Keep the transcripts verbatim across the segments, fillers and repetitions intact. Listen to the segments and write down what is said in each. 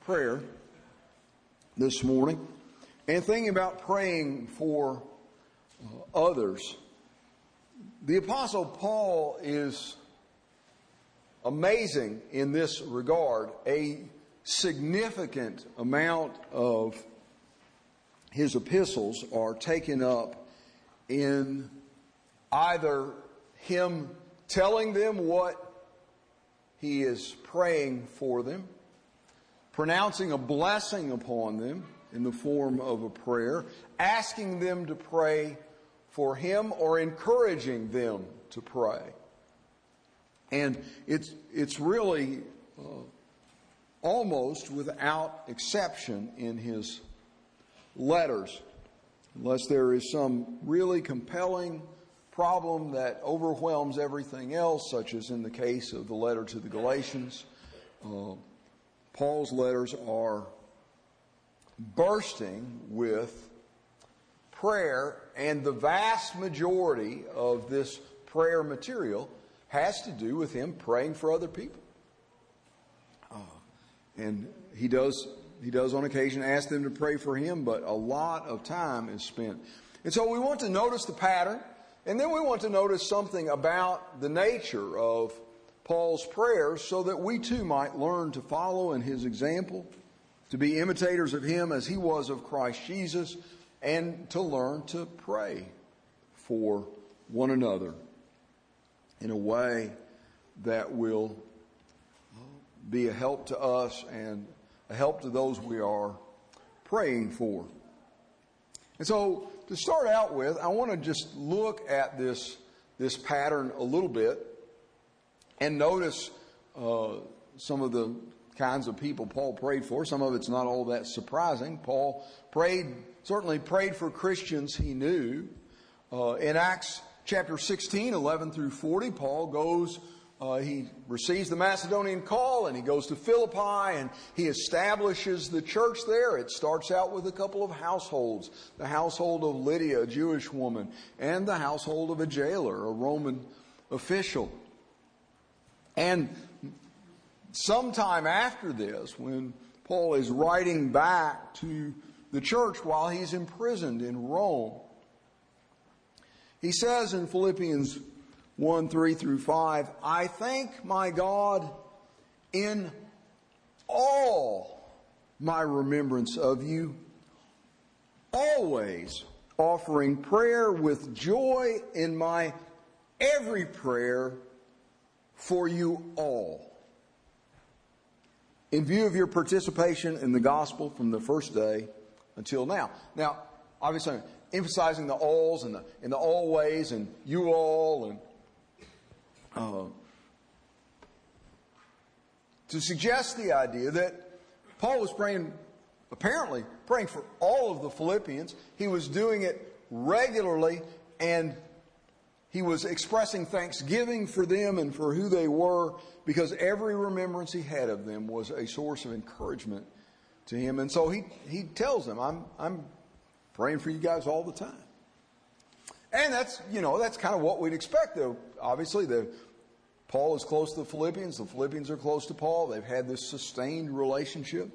prayer this morning and thinking about praying for uh, others. The Apostle Paul is amazing in this regard. A significant amount of his epistles are taken up in either him telling them what he is praying for them, pronouncing a blessing upon them in the form of a prayer, asking them to pray for him, or encouraging them to pray. And it's it's really uh, almost without exception in his letters, unless there is some really compelling problem that overwhelms everything else, such as in the case of the letter to the Galatians. Uh, Paul's letters are bursting with prayer, and the vast majority of this prayer material has to do with him praying for other people. Uh, and he does he does on occasion ask them to pray for him, but a lot of time is spent. And so we want to notice the pattern, and then we want to notice something about the nature of Paul's prayers so that we too might learn to follow in his example, to be imitators of him as he was of Christ Jesus, and to learn to pray for one another in a way that will be a help to us and a help to those we are praying for. And so, to start out with, I want to just look at this, this pattern a little bit and notice uh, some of the kinds of people Paul prayed for. Some of it's not all that surprising. Paul prayed, certainly prayed for Christians he knew. Uh, in Acts chapter sixteen, eleven through forty, Paul goes, uh, he receives the Macedonian call and he goes to Philippi and he establishes the church there. It starts out with a couple of households. The household of Lydia, a Jewish woman, and the household of a jailer, a Roman official. And sometime after this, when Paul is writing back to the church while he's imprisoned in Rome, he says in Philippians one, three through five, I thank my God in all my remembrance of you, always offering prayer with joy in my every prayer for you all, in view of your participation in the gospel from the first day until now. Now, obviously, I'm emphasizing the alls and the, and the always and you all, and uh, to suggest the idea that Paul was praying, apparently praying for all of the Philippians. He was doing it regularly, and he was expressing thanksgiving for them and for who they were, because every remembrance he had of them was a source of encouragement to him. And so he, he tells them, I'm, I'm praying for you guys all the time. And that's, you know, that's kind of what we'd expect, though. Obviously, the, Paul is close to the Philippians. The Philippians are close to Paul. They've had this sustained relationship.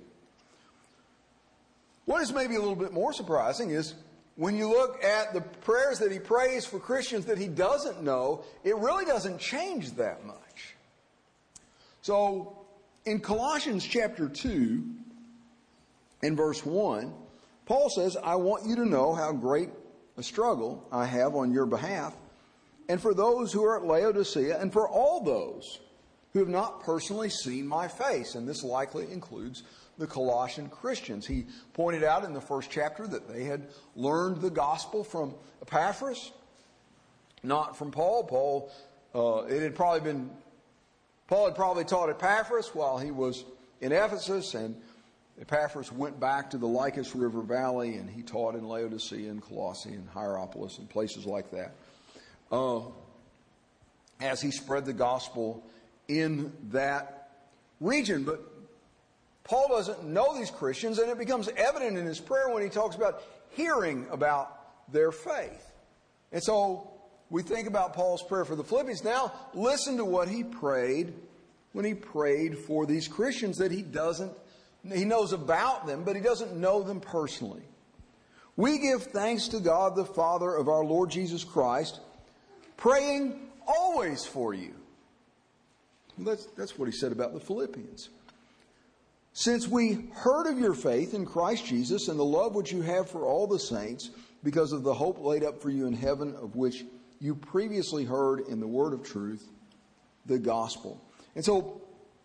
What is maybe a little bit more surprising is when you look at the prayers that he prays for Christians that he doesn't know, it really doesn't change that much. So, in Colossians chapter two, in verse one, Paul says, I want you to know how great a struggle I have on your behalf, and for those who are at Laodicea, and for all those who have not personally seen my face. And this likely includes the Colossian Christians. He pointed out in the first chapter that they had learned the gospel from Epaphras, not from Paul. Paul, uh, it had probably been, Paul had probably taught Epaphras while he was in Ephesus, and Epaphras went back to the Lycus River Valley, and he taught in Laodicea and Colossae and Hierapolis and places like that. Uh, as he spread the gospel in that region. But Paul doesn't know these Christians, and it becomes evident in his prayer when he talks about hearing about their faith. And so we think about Paul's prayer for the Philippians. Now listen to what he prayed when he prayed for these Christians that he doesn't He knows about them, but he doesn't know them personally. We give thanks to God the Father of our Lord Jesus Christ, praying always for you. That's, that's what he said about the Philippians. Since we heard of your faith in Christ Jesus and the love which you have for all the saints, because of the hope laid up for you in heaven, of which you previously heard in the word of truth, the gospel. And so,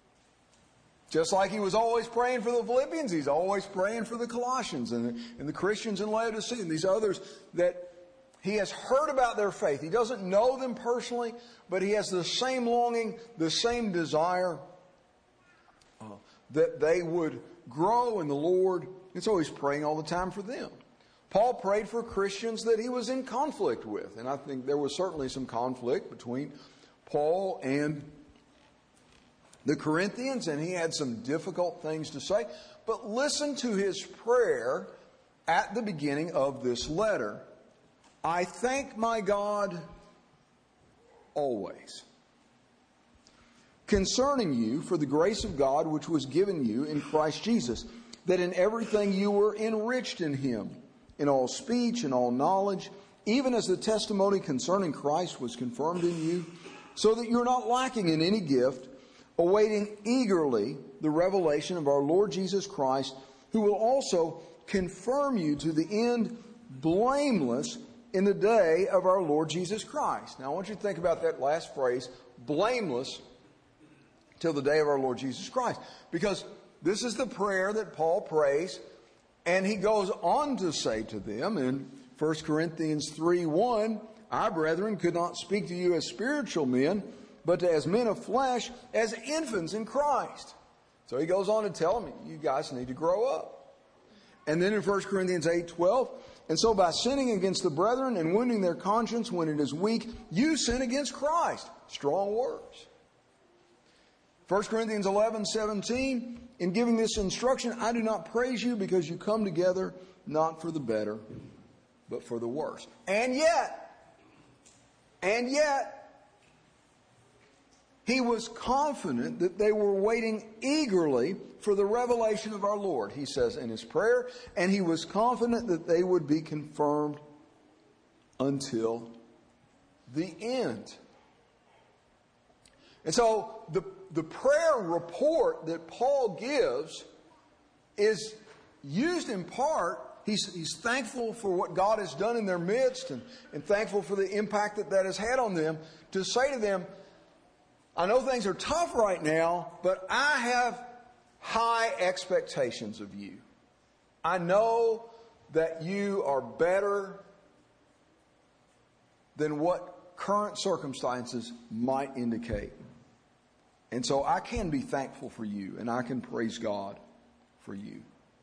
just like he was always praying for the Philippians, he's always praying for the Colossians and the, and the Christians in Laodicea and these others that he has heard about their faith. He doesn't know them personally, but he has the same longing, the same desire uh, that they would grow in the Lord. And so he's praying all the time for them. Paul prayed for Christians that he was in conflict with. And I think there was certainly some conflict between Paul and the Corinthians, and he had some difficult things to say. But listen to his prayer at the beginning of this letter. I thank my God always, concerning you for the grace of God which was given you in Christ Jesus, that in everything you were enriched in him, in all speech and all knowledge, even as the testimony concerning Christ was confirmed in you, so that you're not lacking in any gift, awaiting eagerly the revelation of our Lord Jesus Christ, who will also confirm you to the end blameless in the day of our Lord Jesus Christ. Now I want you to think about that last phrase, blameless till the day of our Lord Jesus Christ. Because this is the prayer that Paul prays, and he goes on to say to them in First Corinthians three one, I, brethren, could not speak to you as spiritual men, but as men of flesh, as infants in Christ. So he goes on to tell them, you guys need to grow up. And then in First Corinthians eight twelve, and so by sinning against the brethren and wounding their conscience when it is weak, you sin against Christ. Strong words. First Corinthians eleven seventeen, in giving this instruction, I do not praise you because you come together not for the better, but for the worse. And yet, and yet, he was confident that they were waiting eagerly for the revelation of our Lord, he says in his prayer, and he was confident that they would be confirmed until the end. And so the, the prayer report that Paul gives is used in part, he's, he's thankful for what God has done in their midst and, and thankful for the impact that that has had on them, to say to them, I know things are tough right now, but I have high expectations of you. I know that you are better than what current circumstances might indicate. And so I can be thankful for you, and I can praise God for you.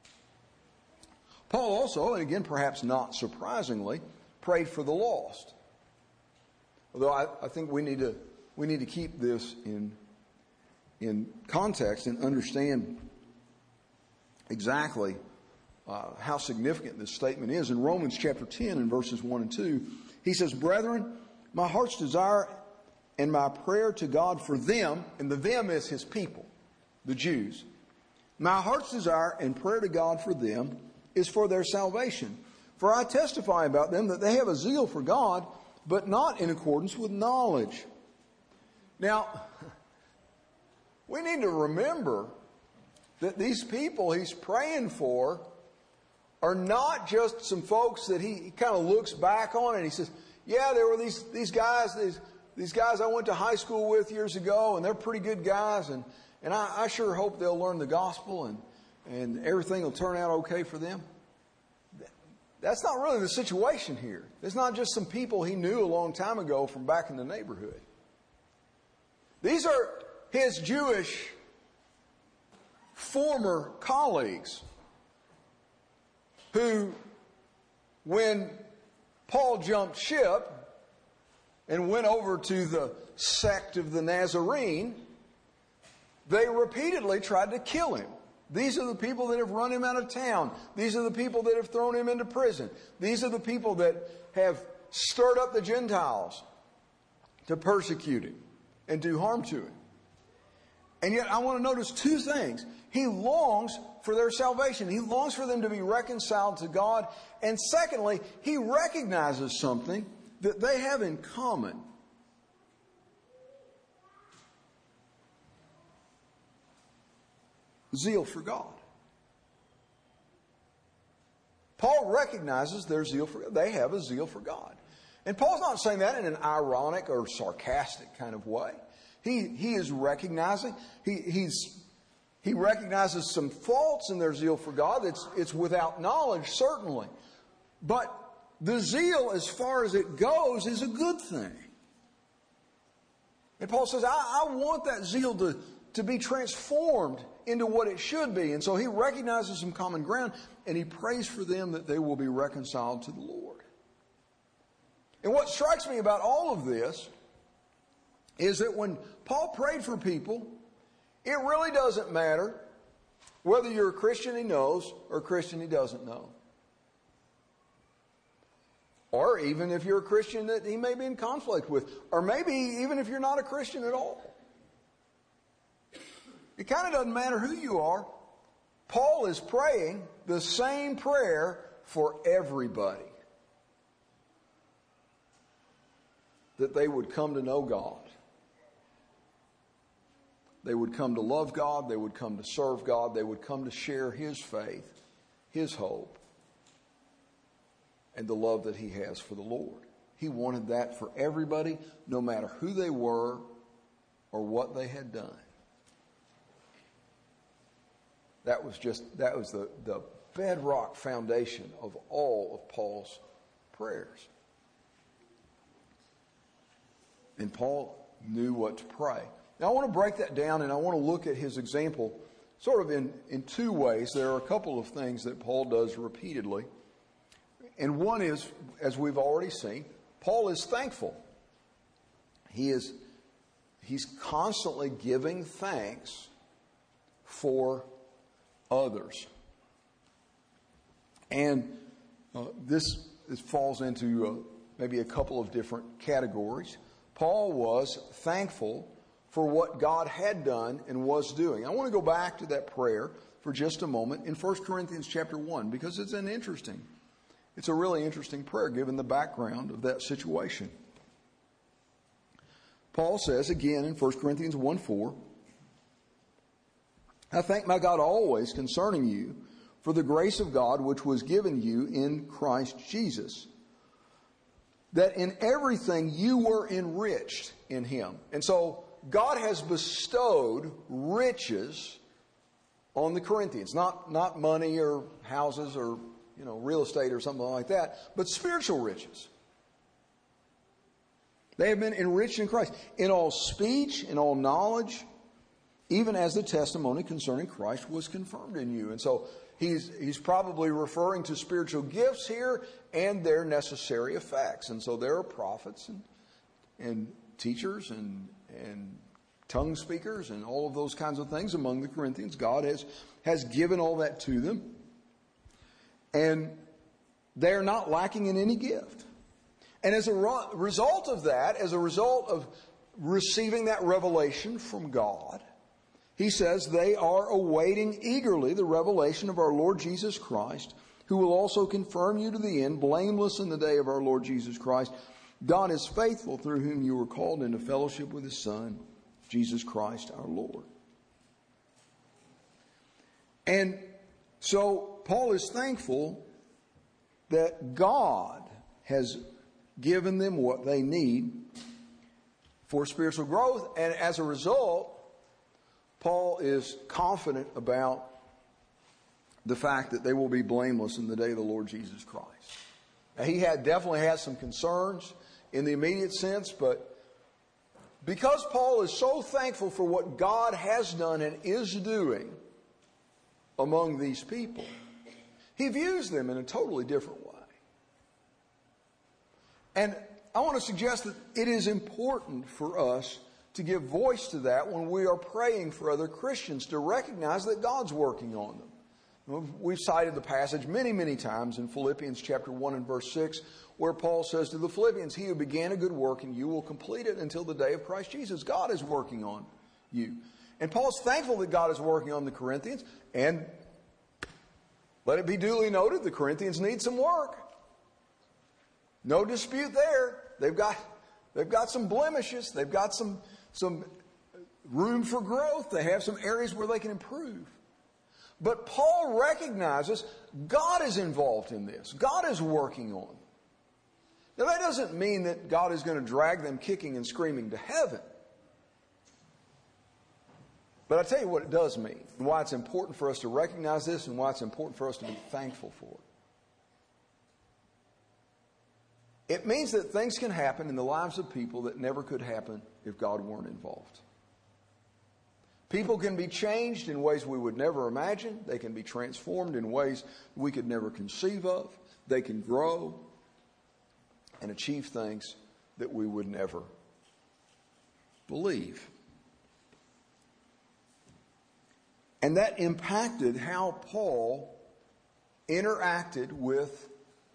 Paul also, and again perhaps not surprisingly, prayed for the lost. Although I, I think we need to We need to keep this in, in context and understand exactly uh, how significant this statement is. In Romans chapter ten and verses one and two, he says, Brethren, my heart's desire and my prayer to God for them, and the them is his people, the Jews. My heart's desire and prayer to God for them is for their salvation. For I testify about them that they have a zeal for God, but not in accordance with knowledge. Now, we need to remember that these people he's praying for are not just some folks that he, he kind of looks back on and he says, yeah, there were these, these guys, these, these guys I went to high school with years ago, and they're pretty good guys, and, and I, I sure hope they'll learn the gospel and, and everything will turn out okay for them. That's not really the situation here. It's not just some people he knew a long time ago from back in the neighborhood. These are his Jewish former colleagues who, when Paul jumped ship and went over to the sect of the Nazarene, they repeatedly tried to kill him. These are the people that have run him out of town. These are the people that have thrown him into prison. These are the people that have stirred up the Gentiles to persecute him and do harm to him. And yet I want to notice two things. He longs for their salvation. He longs for them to be reconciled to God. And secondly, he recognizes something that they have in common. Zeal for God. Paul recognizes their zeal for God. They have a zeal for God. And Paul's not saying that in an ironic or sarcastic kind of way. He, he is recognizing, he, he's, he recognizes some faults in their zeal for God. It's, it's without knowledge, certainly. But the zeal, as far as it goes, is a good thing. And Paul says, I, I want that zeal to, to be transformed into what it should be. And so he recognizes some common ground, and he prays for them that they will be reconciled to the Lord. And what strikes me about all of this is that when Paul prayed for people, it really doesn't matter whether you're a Christian he knows or a Christian he doesn't know. Or even if you're a Christian that he may be in conflict with. Or maybe even if you're not a Christian at all. It kind of doesn't matter who you are. Paul is praying the same prayer for everybody. That they would come to know God. They would come to love God. They would come to serve God. They would come to share His faith, His hope, and the love that He has for the Lord. He wanted that for everybody, no matter who they were or what they had done. That was just, that was the, the bedrock foundation of all of Paul's prayers. And Paul knew what to pray. Now I want to break that down, and I want to look at his example sort of in, in two ways. There are a couple of things that Paul does repeatedly. And one is, as we've already seen, Paul is thankful. He is, he's constantly giving thanks for others. And uh, this, this falls into uh, maybe a couple of different categories. Paul was thankful for what God had done and was doing. I want to go back to that prayer for just a moment in First Corinthians chapter one, because it's an interesting, it's a really interesting prayer given the background of that situation. Paul says again in First Corinthians one four, I thank my God always concerning you for the grace of God which was given you in Christ Jesus, that in everything you were enriched in Him. And so God has bestowed riches on the Corinthians, not, not money or houses or, you know, real estate or something like that, but spiritual riches. They have been enriched in Christ in all speech, in all knowledge, even as the testimony concerning Christ was confirmed in you. And so he's, he's probably referring to spiritual gifts here and their necessary effects. And so there are prophets and, and teachers and, and tongue speakers and all of those kinds of things among the Corinthians. God has, has given all that to them. And they're not lacking in any gift. And as a re- result of that, as a result of receiving that revelation from God, he says they are awaiting eagerly the revelation of our Lord Jesus Christ, who will also confirm you to the end, blameless in the day of our Lord Jesus Christ. God is faithful, through whom you were called into fellowship with His Son, Jesus Christ our Lord. And so Paul is thankful that God has given them what they need for spiritual growth. And as a result, Paul is confident about the fact that they will be blameless in the day of the Lord Jesus Christ. Now, he had definitely has some concerns in the immediate sense, but because Paul is so thankful for what God has done and is doing among these people, he views them in a totally different way. And I want to suggest that it is important for us to give voice to that when we are praying for other Christians, to recognize that God's working on them. We've cited the passage many, many times in Philippians chapter one and verse six, where Paul says to the Philippians, He who began a good work in you will complete it until the day of Christ Jesus. God is working on you. And Paul's thankful that God is working on the Corinthians. And let it be duly noted, the Corinthians need some work. No dispute there. They've got, they've got some blemishes. They've got some, some room for growth. They have some areas where they can improve. But Paul recognizes God is involved in this. God is working on them. Now that doesn't mean that God is going to drag them kicking and screaming to heaven. But I tell you what it does mean, and why it's important for us to recognize this, and why it's important for us to be thankful for it. It means that things can happen in the lives of people that never could happen if God weren't involved. People can be changed in ways we would never imagine. They can be transformed in ways we could never conceive of. They can grow and achieve things that we would never believe. And that impacted how Paul interacted with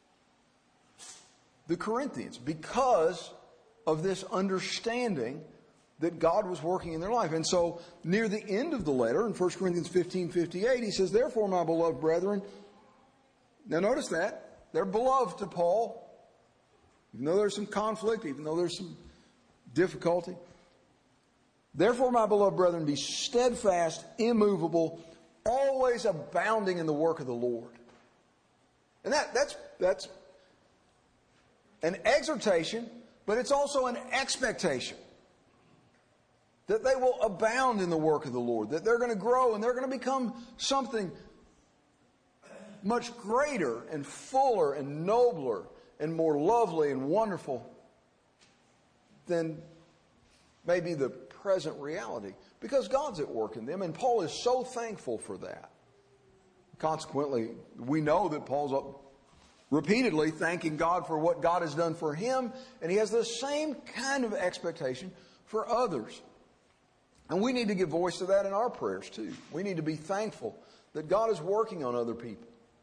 the Corinthians because of this understanding that God was working in their life. And so near the end of the letter, in First Corinthians fifteen fifty-eight, he says, "Therefore, my beloved brethren," now notice that, they're beloved to Paul, even though there's some conflict, even though there's some difficulty. "Therefore, my beloved brethren, be steadfast, immovable, always abounding in the work of the Lord." And that, that's, that's an exhortation, but it's also an expectation that they will abound in the work of the Lord, that they're going to grow and they're going to become something much greater and fuller and nobler and more lovely and wonderful than maybe the present reality, because God's at work in them, and Paul is so thankful for that. Consequently, we know that Paul's repeatedly thanking God for what God has done for him, and he has the same kind of expectation for others. And we need to give voice to that in our prayers too. We need to be thankful that God is working on other people.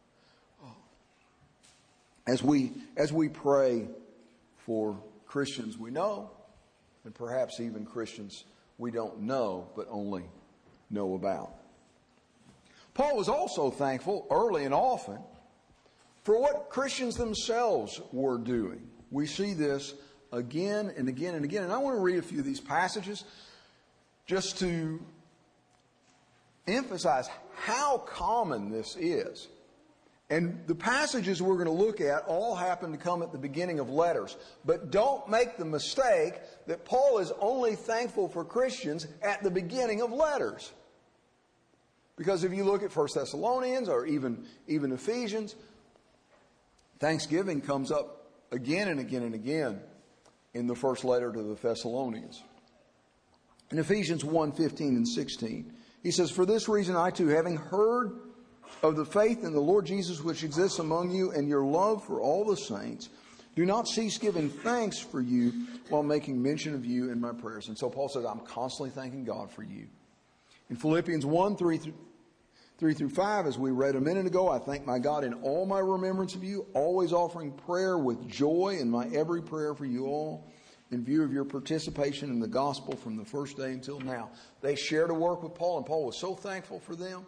As we, as we pray for Christians we know, and perhaps even Christians we don't know, but only know about. Paul was also thankful early and often for what Christians themselves were doing. We see this again and again and again. And I want to read a few of these passages just to emphasize how common this is. And the passages we're going to look at all happen to come at the beginning of letters. But don't make the mistake that Paul is only thankful for Christians at the beginning of letters. Because if you look at First Thessalonians or even, even Ephesians, thanksgiving comes up again and again and again in the first letter to the Thessalonians. In Ephesians one, fifteen and sixteen, he says, "For this reason I too, having heard of the faith in the Lord Jesus which exists among you and your love for all the saints, do not cease giving thanks for you while making mention of you in my prayers." And so Paul says, I'm constantly thanking God for you. In Philippians one, three through five, as we read a minute ago, "I thank my God in all my remembrance of you, always offering prayer with joy in my every prayer for you all, in view of your participation in the gospel from the first day until now." They shared a work with Paul, and Paul was so thankful for them.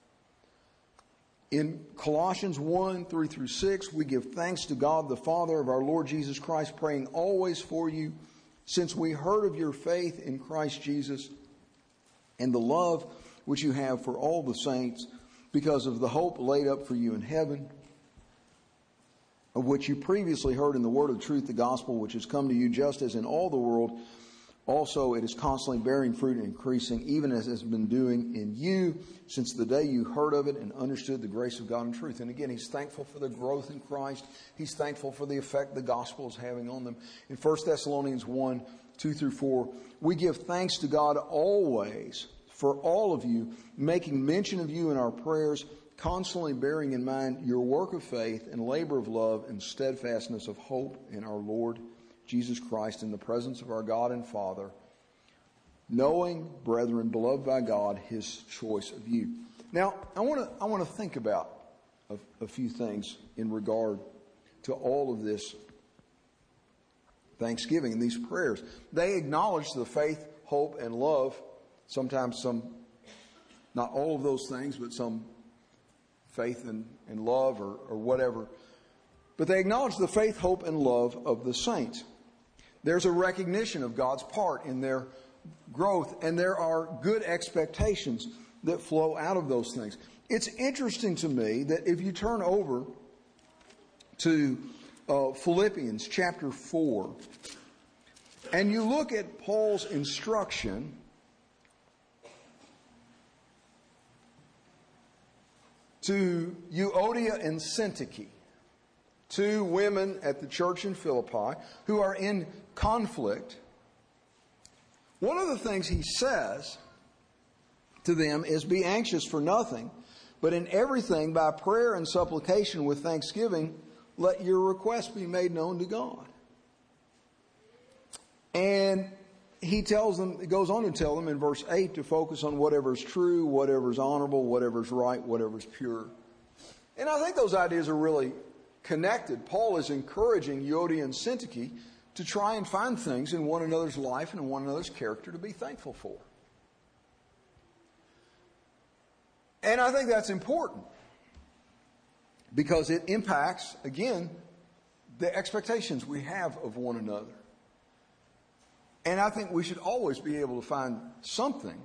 In Colossians one, three through six, "We give thanks to God the Father of our Lord Jesus Christ, praying always for you, since we heard of your faith in Christ Jesus and the love which you have for all the saints, because of the hope laid up for you in heaven, of which you previously heard in the word of truth, the gospel, which has come to you, just as in all the world also it is constantly bearing fruit and increasing, even as it has been doing in you since the day you heard of it and understood the grace of God and truth." And again, he's thankful for the growth in Christ. He's thankful for the effect the gospel is having on them. In First Thessalonians one, two through four, "We give thanks to God always for all of you, making mention of you in our prayers, constantly bearing in mind your work of faith and labor of love and steadfastness of hope in our Lord Jesus Christ, in the presence of our God and Father, knowing, brethren, beloved by God, his choice of you." Now, I want to I want to think about a, a few things in regard to all of this thanksgiving and these prayers. They acknowledge the faith, hope, and love Sometimes some, not all of those things, but some faith and, and love or, or whatever. But they acknowledge the faith, hope, and love of the saints. There's a recognition of God's part in their growth, and there are good expectations that flow out of those things. It's interesting to me that if you turn over to uh, Philippians chapter four, and you look at Paul's instruction to Euodia and Syntyche, two women at the church in Philippi who are in conflict, one of the things he says to them is, be anxious for nothing, but in everything by prayer and supplication with thanksgiving, let your requests be made known to God. And he tells them, it goes on to tell them in verse eight to focus on whatever is true, whatever is honorable, whatever is right, whatever is pure. And I think those ideas are really connected. Paul is encouraging Euodia and Syntyche to try and find things in one another's life and in one another's character to be thankful for. And I think that's important because it impacts, again, the expectations we have of one another. And I think we should always be able to find something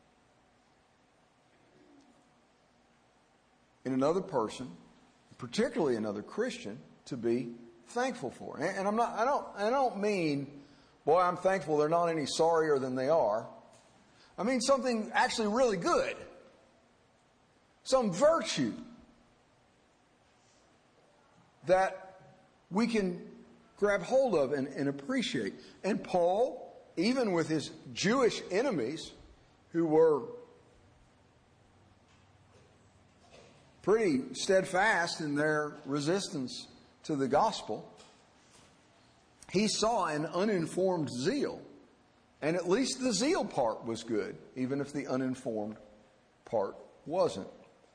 in another person, particularly another Christian, to be thankful for. And I'm not, I don't, I don't mean, boy, I'm thankful they're not any sorrier than they are. I mean something actually really good. Some virtue that we can grab hold of and, and appreciate. And Paul, even with his Jewish enemies, who were pretty steadfast in their resistance to the gospel, he saw an uninformed zeal. And at least the zeal part was good, even if the uninformed part wasn't.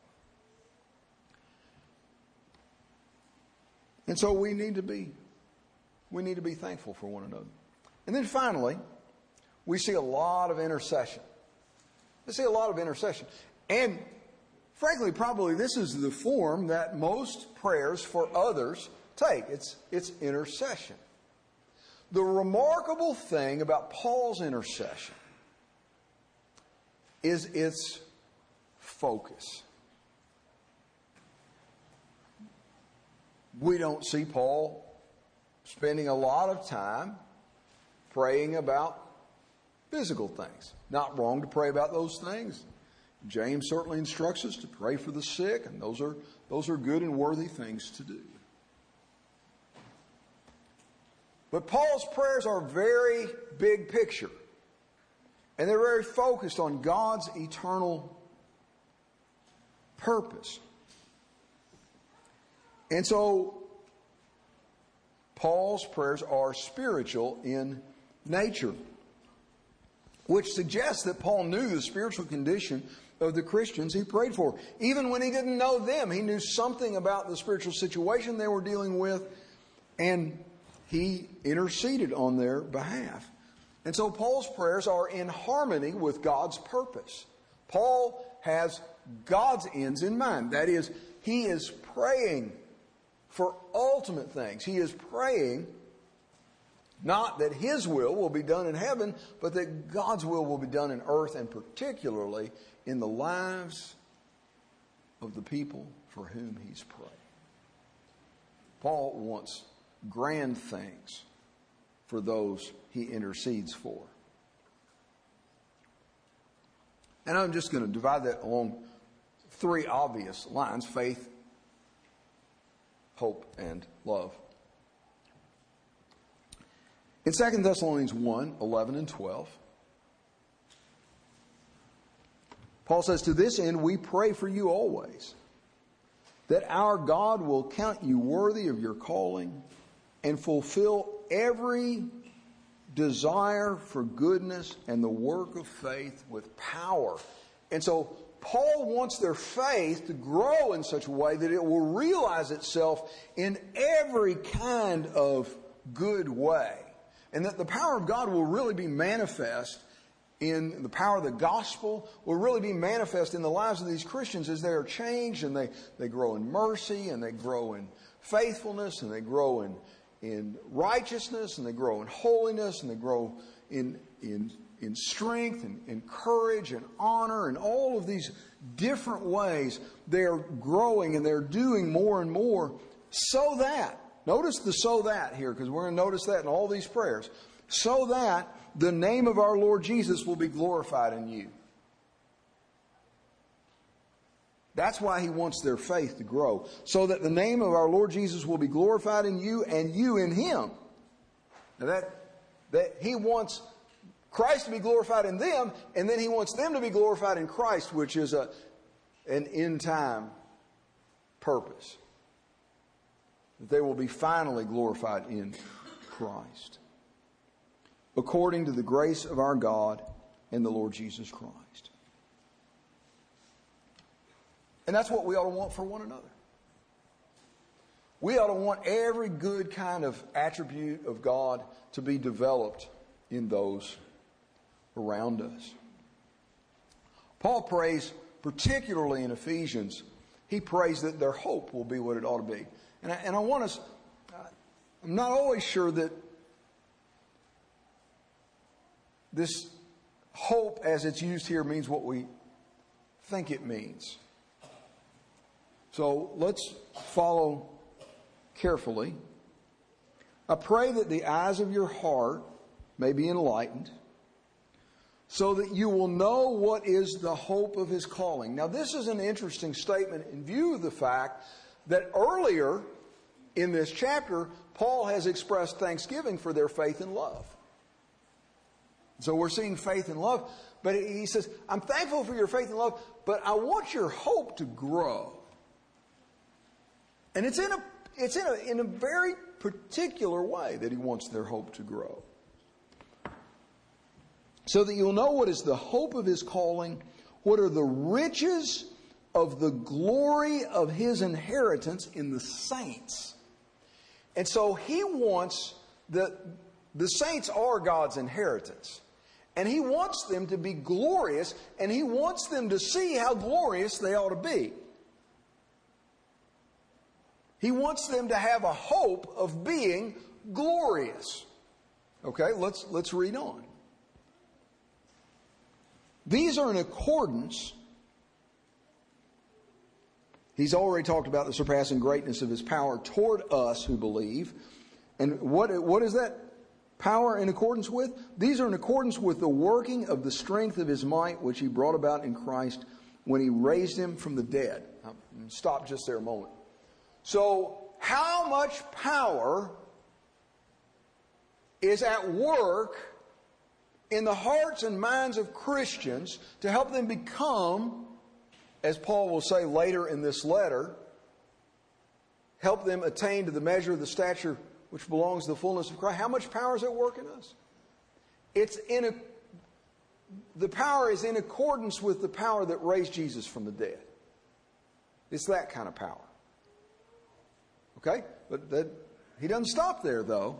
And so we need to be, we need to be thankful for one another. And then finally, we see a lot of intercession. We see a lot of intercession. And frankly, probably this is the form that most prayers for others take. It's, it's intercession. The remarkable thing about Paul's intercession is its focus. We don't see Paul spending a lot of time praying about physical things. Not wrong to pray about those things. James certainly instructs us to pray for the sick, and those are, those are good and worthy things to do. But Paul's prayers are very big picture, and they're very focused on God's eternal purpose. And so, Paul's prayers are spiritual in nature, which suggests that Paul knew the spiritual condition of the Christians he prayed for. Even when he didn't know them, he knew something about the spiritual situation they were dealing with, and he interceded on their behalf. And so Paul's prayers are in harmony with God's purpose. Paul has God's ends in mind. That is, he is praying for ultimate things. He is praying not that his will will be done in heaven, but that God's will will be done in earth, and particularly in the lives of the people for whom he's praying. Paul wants grand things for those he intercedes for. And I'm just going to divide that along three obvious lines: faith, hope, and love. In Second Thessalonians one, eleven and twelve, Paul says, "To this end we pray for you always, that our God will count you worthy of your calling and fulfill every desire for goodness and the work of faith with power." And so Paul wants their faith to grow in such a way that it will realize itself in every kind of good way, and that the power of God will really be manifest in the power of the gospel will really be manifest in the lives of these Christians as they are changed and they, they grow in mercy and they grow in faithfulness and they grow in, in righteousness and they grow in holiness and they grow in, in, in strength and in courage and honor and all of these different ways. They are growing and they're doing more and more so that, notice the so that here because we're going to notice that in all these prayers, so that the name of our Lord Jesus will be glorified in you. That's why he wants their faith to grow. So that the name of our Lord Jesus will be glorified in you and you in him. Now that, that he wants Christ to be glorified in them, and then he wants them to be glorified in Christ, which is a, an end time purpose. That they will be finally glorified in Christ. According to the grace of our God and the Lord Jesus Christ. And that's what we ought to want for one another. We ought to want every good kind of attribute of God to be developed in those around us. Paul prays, particularly in Ephesians, he prays that their hope will be what it ought to be. And I, and I want us, I'm not always sure that this hope as it's used here means what we think it means. So let's follow carefully. I pray that the eyes of your heart may be enlightened, so that you will know what is the hope of his calling. Now, this is an interesting statement in view of the fact that earlier in this chapter, Paul has expressed thanksgiving for their faith and love. So we're seeing faith and love, but he says, I'm thankful for your faith and love, but I want your hope to grow. And it's in a, it's in a, in a very particular way that he wants their hope to grow. So that you'll know what is the hope of his calling, what are the riches of the glory of his inheritance in the saints. And so he wants the, the saints are God's inheritance. And he wants them to be glorious, and he wants them to see how glorious they ought to be. He wants them to have a hope of being glorious. Okay, let's, let's read on. These are in accordance. He's already talked about the surpassing greatness of his power toward us who believe. And what, what is that power in accordance with? These are in accordance with the working of the strength of his might, which he brought about in Christ when he raised him from the dead. Now, stop just there a moment. So, how much power is at work in the hearts and minds of Christians to help them become, as Paul will say later in this letter, help them attain to the measure of the stature which belongs to the fullness of Christ? How much power is at work in us? It's in a, the power is in accordance with the power that raised Jesus from the dead. It's that kind of power. Okay? But that, he doesn't stop there, though.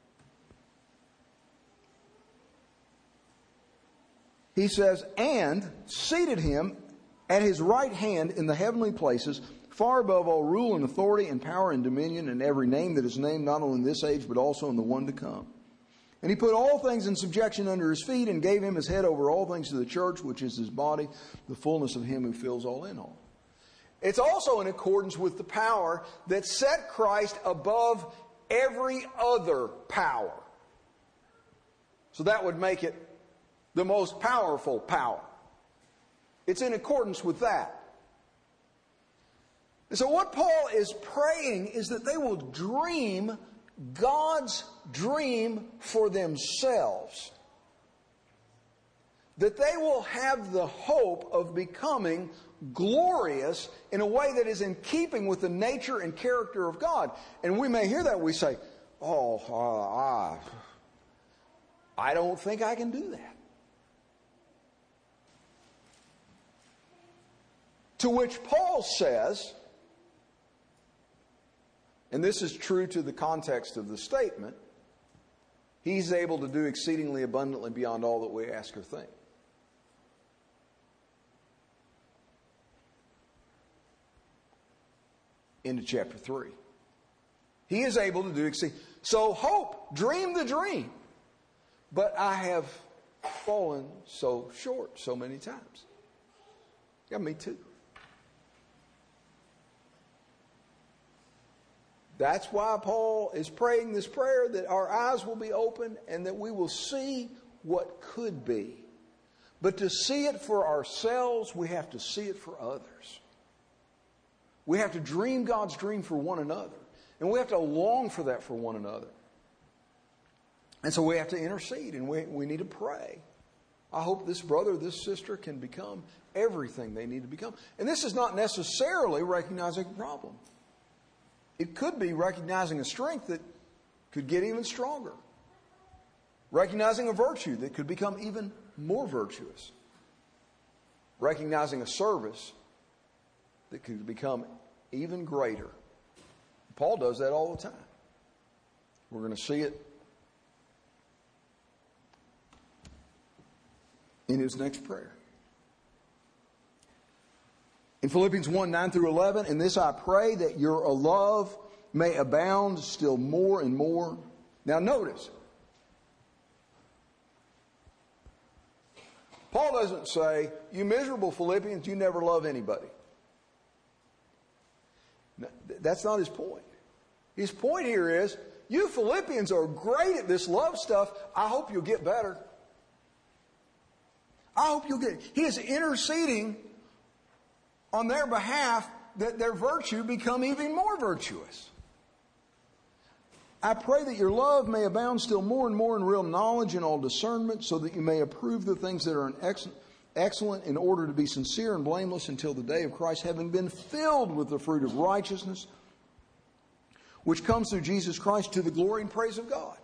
He says, and seated him at his right hand in the heavenly places, far above all rule and authority and power and dominion and every name that is named, not only in this age, but also in the one to come. And he put all things in subjection under his feet and gave him his head over all things to the church, which is his body, the fullness of him who fills all in all. It's also in accordance with the power that set Christ above every other power. So that would make it the most powerful power. It's in accordance with that. And so what Paul is praying is that they will dream God's dream for themselves. That they will have the hope of becoming glorious in a way that is in keeping with the nature and character of God. And we may hear that and we say, oh, uh, I don't think I can do that. To which Paul says, and this is true to the context of the statement, he's able to do exceedingly abundantly beyond all that we ask or think. into chapter three. He is able to do exceed. So hope, dream the dream. But I have fallen so short so many times. Yeah, me too. That's why Paul is praying this prayer, that our eyes will be open and that we will see what could be. But to see it for ourselves, we have to see it for others. We have to dream God's dream for one another. And we have to long for that for one another. And so we have to intercede and we, we need to pray. I hope this brother, this sister can become everything they need to become. And this is not necessarily recognizing a problem. It could be recognizing a strength that could get even stronger. Recognizing a virtue that could become even more virtuous. Recognizing a service that could become even greater. Paul does that all the time. We're going to see it in his next prayer. In Philippians one, nine through eleven, in this I pray that your love may abound still more and more. Now notice, Paul doesn't say, you miserable Philippians, you never love anybody. No, that's not his point. His point here is, you Philippians are great at this love stuff. I hope you'll get better. I hope you'll get... He is interceding on their behalf that their virtue become even more virtuous. I pray that your love may abound still more and more in real knowledge and all discernment, so that you may approve the things that are excellent in order to be sincere and blameless until the day of Christ, having been filled with the fruit of righteousness, which comes through Jesus Christ to the glory and praise of God.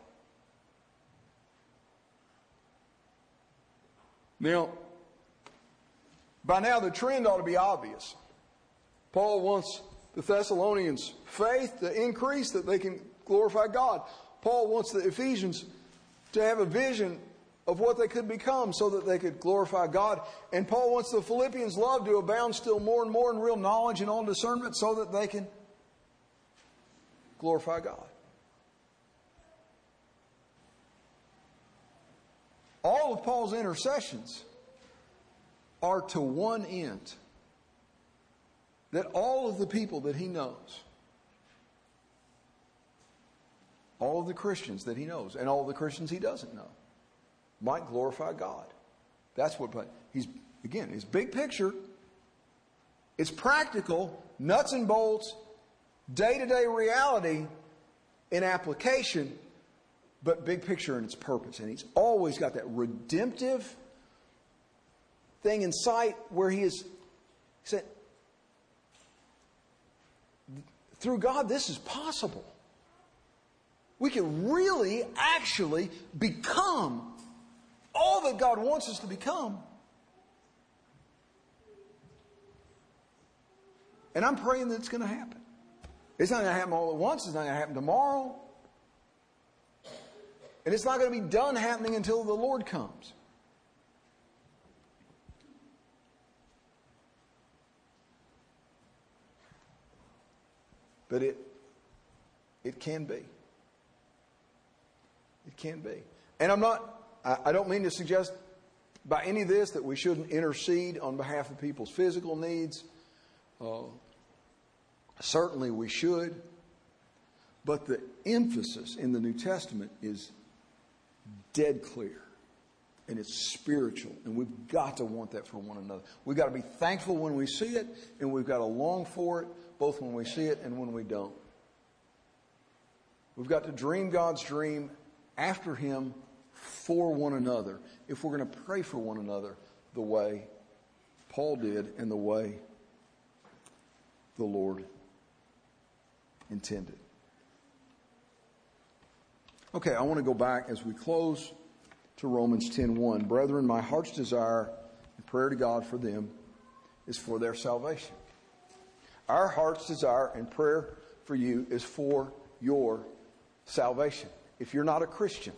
Now, by now the trend ought to be obvious. Paul wants the Thessalonians' faith to increase that they can glorify God. Paul wants the Ephesians to have a vision of what they could become so that they could glorify God. And Paul wants the Philippians' love to abound still more and more in real knowledge and all discernment so that they can glorify God. All of Paul's intercessions are to one end. That all of the people that he knows, all of the Christians that he knows, and all of the Christians he doesn't know, might glorify God. That's what he's, again, his big picture. It's practical, nuts and bolts, day-to-day reality in application, but big picture in its purpose. And he's always got that redemptive thing in sight where he is, he said, through God, this is possible. We can really, actually become all that God wants us to become. And I'm praying that it's going to happen. It's not going to happen all at once. It's not going to happen tomorrow. And it's not going to be done happening until the Lord comes. But it, it can be. It can be. And I'm not, I, I don't mean to suggest by any of this that we shouldn't intercede on behalf of people's physical needs. Uh, certainly we should. But the emphasis in the New Testament is dead clear. And it's spiritual. And we've got to want that for one another. We've got to be thankful when we see it. And we've got to long for it, both when we see it and when we don't. We've got to dream God's dream after Him for one another. If we're going to pray for one another the way Paul did and the way the Lord intended. Okay, I want to go back as we close to Romans ten one. Brethren, my heart's desire and prayer to God for them is for their salvation. Our heart's desire and prayer for you is for your salvation. If you're not a Christian,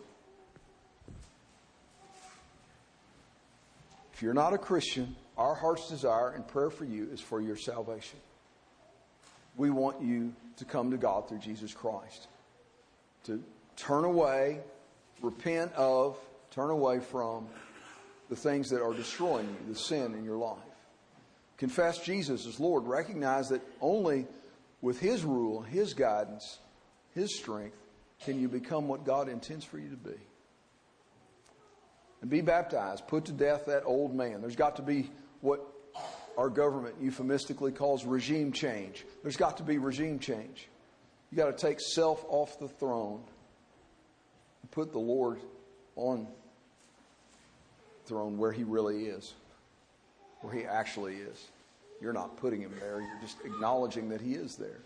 if you're not a Christian, our heart's desire and prayer for you is for your salvation. we want you to come to God through Jesus Christ. To turn away, repent of, turn away from the things that are destroying you, the sin in your life. Confess Jesus as Lord. Recognize that only with His rule, His guidance, His strength, can you become what God intends for you to be. And be baptized. Put to death that old man. There's got to be what our government euphemistically calls regime change. There's got to be regime change. You got to take self off the throne and put the Lord on the throne where He really is, where He actually is. You're not putting Him there. You're just acknowledging that He is there.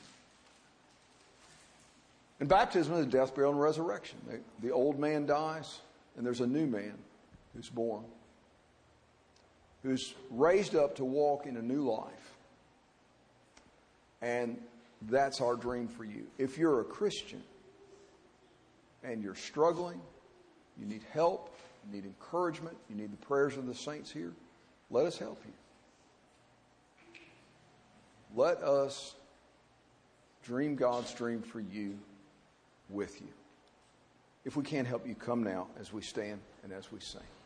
And baptism is death, burial, and resurrection. The, the old man dies, and there's a new man who's born, who's raised up to walk in a new life. And that's our dream for you. If you're a Christian and you're struggling, you need help, you need encouragement, you need the prayers of the saints here, let us help you. Let us dream God's dream for you with you. If we can't help you, come now as we stand and as we sing.